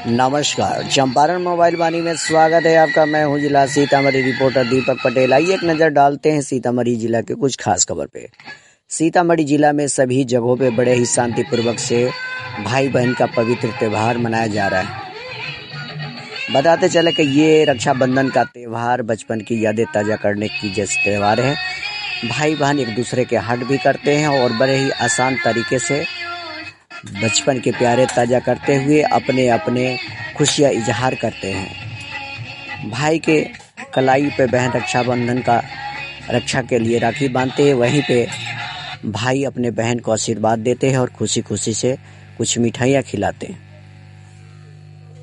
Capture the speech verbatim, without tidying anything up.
नमस्कार, चंपारण मोबाइल वाणी में स्वागत है आपका। मैं हूं जिला सीतामढ़ी रिपोर्टर दीपक पटेल। आइए एक नज़र डालते हैं सीतामढ़ी जिला के कुछ खास खबर पे। सीतामढ़ी जिला में सभी जगहों पे बड़े ही शांतिपूर्वक से भाई बहन का पवित्र त्यौहार मनाया जा रहा है। बताते चले कि ये रक्षाबंधन का त्यौहार बचपन की यादें ताज़ा करने की जैसे त्यौहार है। भाई बहन एक दूसरे के हट भी करते हैं और बड़े ही आसान तरीके से बचपन के प्यारे ताज़ा करते हुए अपने अपने खुशियाँ इजहार करते हैं। भाई के कलाई पे बहन रक्षाबंधन का रक्षा के लिए राखी बांधते हैं, वहीं पे भाई अपने बहन को आशीर्वाद देते हैं और खुशी खुशी से कुछ मिठाइयाँ खिलाते हैं।